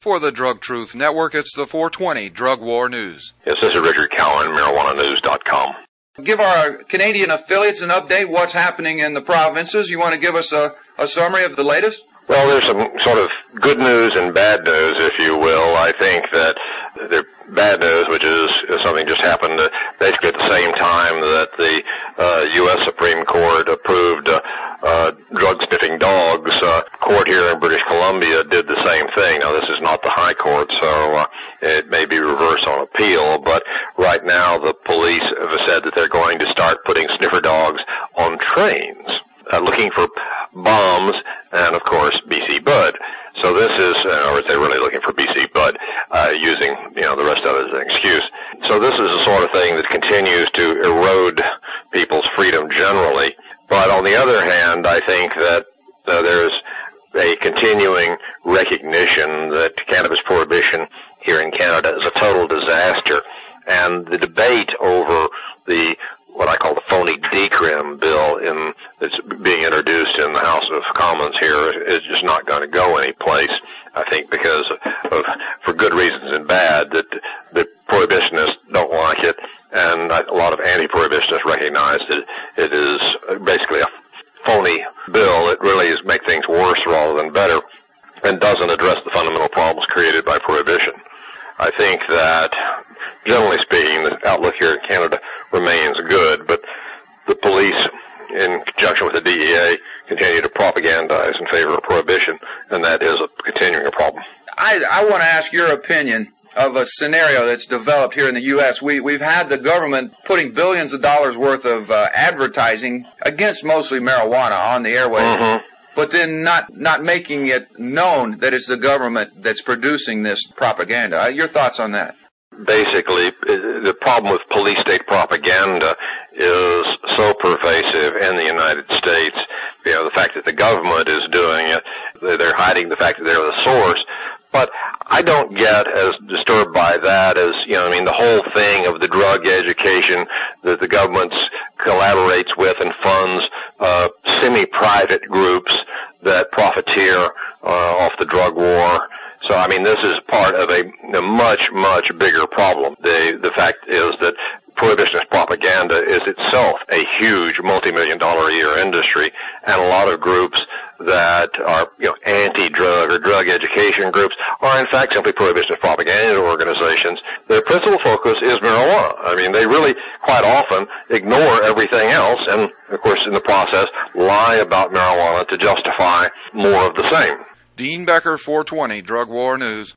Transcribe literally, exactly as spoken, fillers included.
For the Drug Truth Network, it's the four twenty Drug War News. Yes, this is Richard Cowan, marijuana news dot com. Give our Canadian affiliates an update. What's happening in the provinces? You want to give us a, a summary of the latest? Well, there's some sort of good news and bad news, if you will. I think that the bad news, which is, is something just happened uh, basically at the same time that the uh, U S Supreme Court approved uh, uh, drug-sniffing dogs. Uh, court here in British Columbia did the same thing. Now, this is not the High Court, so uh, it may be reversed on appeal, but right now the police have said that they're going to start putting sniffer dogs on trains, uh, looking for bombs and, of course, B C Bud. So this is, uh, or they're really looking for B C Bud, uh, using, you know, the rest of it as an excuse. So this is the sort of thing that continues to erode people's freedom generally. But on the other hand, I think that uh, there's a continuing recognition that cannabis prohibition here in Canada is a total disaster. And the debate over the what I call the phony decrim bill in, that's being introduced in the House of Commons here is just not going to go anyplace, I think, because of, for good reasons and bad, that the prohibitionists don't like it, and a lot of anti-prohibitionists recognize that it is basically a phony bill. It really is make things worse rather than better, and doesn't address the fundamental problems created by prohibition. I think that, generally speaking, the outlook here in Canada remains good, but the police, in conjunction with the D E A, continue to propagandize in favor of prohibition, and that is a continuing problem. I, I want to ask your opinion of a scenario that's developed here in the U S We, we've had the government putting billions of dollars worth of uh, advertising against mostly marijuana on the airwaves, mm-hmm. but then not, not making it known that it's the government that's producing this propaganda. Your thoughts on that? Basically, the problem with police state propaganda is so pervasive in the United States. You know, the fact that the government is doing it, they're hiding the fact that they're the source. But I don't get as disturbed by that as, you know, I mean, the whole thing of the drug education that the government collaborates with and funds uh, semi-private groups that profiteer uh, off the drug war. So, I mean, this is part of a, a much, much bigger problem. The, the fact is that prohibitionist propaganda is itself a huge multi-million dollar a year industry, and a lot of groups that are, you know, anti-drug or drug education groups are in fact simply prohibitionist propaganda organizations. Their principal focus is marijuana. I mean, they really quite often ignore everything else and, of course, in the process, lie about marijuana to justify more of the same. Dean Becker, four twenty Drug War News.